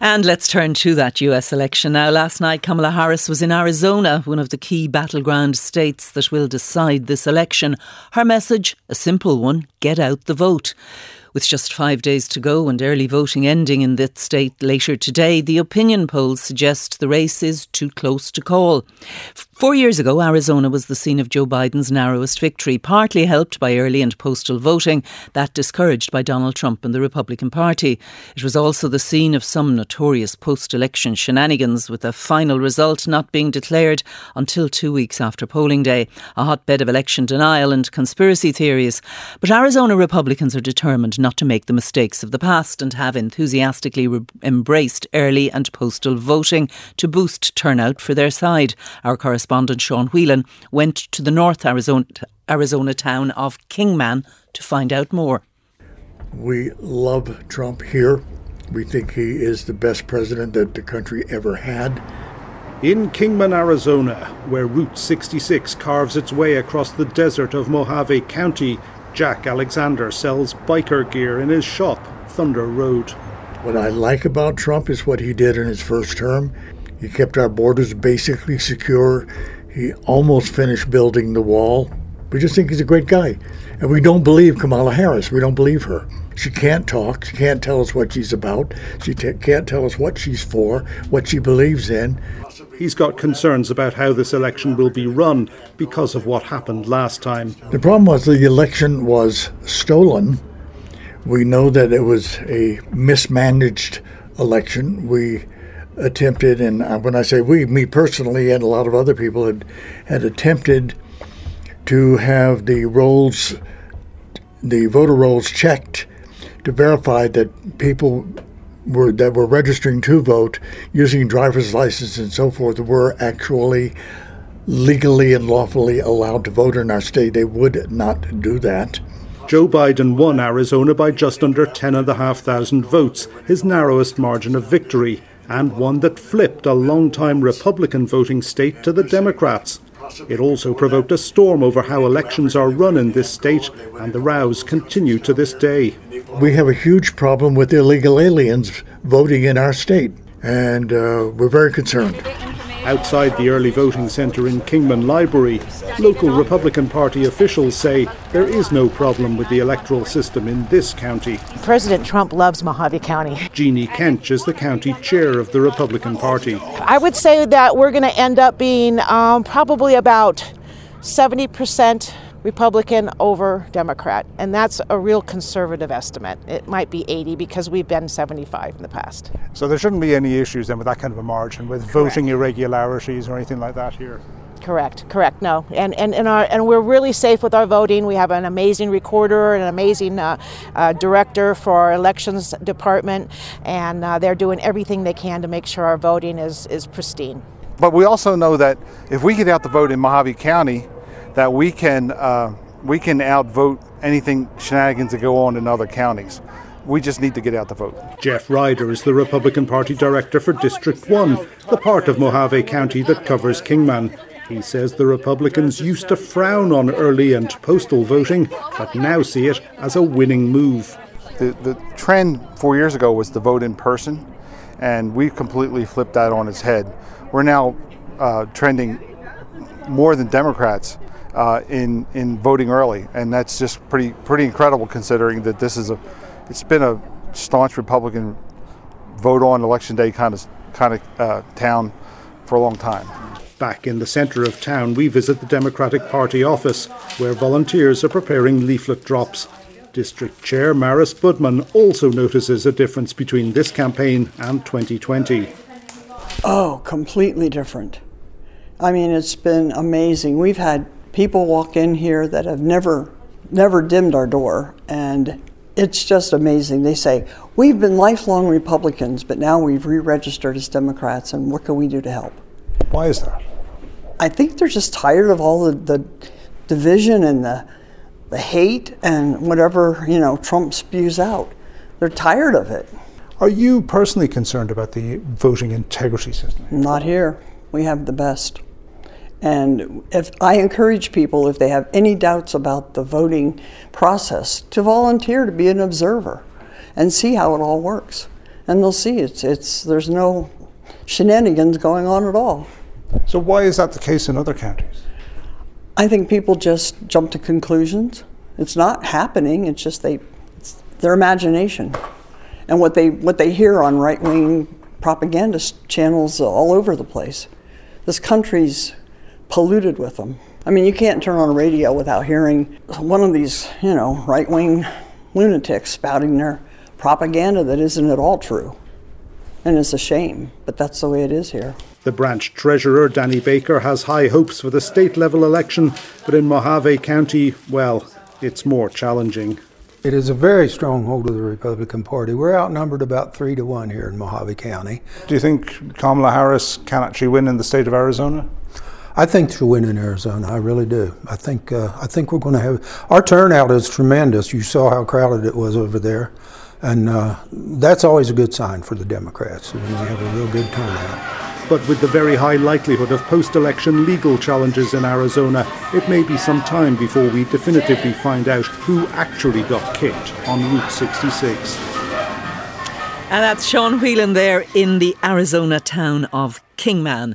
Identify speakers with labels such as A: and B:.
A: And let's turn to that US election now. Last night, Kamala Harris was in Arizona, one of the key battleground states that will decide this election. Her message, a simple one: get out the vote. With just 5 days to go and early voting ending in that state later today, the opinion polls suggest the race is too close to call. 4 years ago, Arizona was the scene of Joe Biden's narrowest victory, partly helped by early and postal voting, that discouraged by Donald Trump and the Republican Party. It was also the scene of some notorious post-election shenanigans, with a final result not being declared until 2 weeks after polling day, a hotbed of election denial and conspiracy theories. But Arizona Republicans are determined not to make the mistakes of the past and have enthusiastically embraced early and postal voting to boost turnout for their side. Our correspondent Sean Whelan went to the North Arizona town of Kingman to find out more.
B: We love Trump here. We think he is the best president that the country ever had.
C: In Kingman, Arizona, where Route 66 carves its way across the desert of Mojave County, Jack Alexander sells biker gear in his shop, Thunder Road.
B: What I like about Trump is what he did in his first term. He kept our borders basically secure. He almost finished building the wall. We just think he's a great guy. And we don't believe Kamala Harris. We don't believe her. She can't talk. She can't tell us what she's about. She can't tell us what she's for, what she believes in.
C: He's got concerns about how this election will be run because of what happened last time.
B: The problem was the election was stolen. We know that it was a mismanaged election. We attempted, and when I say we, me personally and a lot of other people had attempted to have the voter rolls checked to verify that people that were registering to vote using driver's license and so forth were actually legally and lawfully allowed to vote in our state. They would not do that.
C: Joe Biden won Arizona by just under 10,500 votes, his narrowest margin of victory, and one that flipped a long-time Republican voting state to the Democrats. It also provoked a storm over how elections are run in this state, and the rows continue to this day.
B: We have a huge problem with illegal aliens voting in our state, and we're very concerned.
C: Outside the early voting centre in Kingman Library, local Republican Party officials say there is no problem with the electoral system in this county.
D: President Trump loves Mojave County.
C: Jeannie Kench is the county chair of the Republican Party.
D: I would say that we're going to end up being probably about 70% Republican over Democrat, and that's a real conservative estimate. It might be 80 because we've been 75 in the past.
E: So there shouldn't be any issues then with that kind of a margin, with voting irregularities or anything like that here?
D: Correct, no. And we're really safe with our voting. We have an amazing recorder and an amazing director for our elections department, and they're doing everything they can to make sure our voting is pristine.
E: But we also know that if we get out the vote in Mojave County, that we can outvote anything shenanigans that go on in other counties. We just need to get out the vote.
C: Jeff Ryder is the Republican Party director for District 1, the part of Mojave County that covers Kingman. He says the Republicans used to frown on early and postal voting, but now see it as a winning move.
E: The trend 4 years ago was to vote in person, and we've completely flipped that on its head. We're now trending more than Democrats in voting early, and that's just pretty incredible considering that it's been a staunch Republican vote on election day kind of town for a long time.
C: Back in the centre of town, we visit the Democratic Party office, where volunteers are preparing leaflet drops. District Chair Maris Budman also notices a difference between this campaign and 2020.
F: Oh, completely different. I mean, it's been amazing. We've had people walk in here that have never dimmed our door, and it's just amazing. They say, we've been lifelong Republicans, but now we've re-registered as Democrats, and what can we do to help?
E: Why is that?
F: I think they're just tired of all the division and the hate and whatever, Trump spews out. They're tired of it.
E: Are you personally concerned about the voting integrity system?
F: Not here. We have the best. And if I encourage people, if they have any doubts about the voting process, to volunteer to be an observer and see how it all works. and they'll see there's no shenanigans going on at all.
E: So why is that the case in other counties?
F: I think people just jump to conclusions. It's not happening. It's just it's their imagination, and what they hear on right-wing propaganda channels all over the place. This country's polluted with them. I mean, you can't turn on a radio without hearing one of these, right-wing lunatics spouting their propaganda that isn't at all true. And it's a shame, but that's the way it is here.
C: The branch treasurer, Danny Baker, has high hopes for the state-level election, but in Mojave County, well, it's more challenging.
G: It is a very strong hold of the Republican Party. We're outnumbered about 3-1 here in Mojave County.
E: Do you think Kamala Harris can actually win in the state of Arizona?
G: I think she'll win in Arizona. I really do. I think we're going to have... Our turnout is tremendous. You saw how crowded it was over there. And that's always a good sign for the Democrats, when they have a real good turnout.
C: But with the very high likelihood of post-election legal challenges in Arizona, it may be some time before we definitively find out who actually got kicked on Route 66.
A: And that's Sean Whelan there in the Arizona town of Kingman.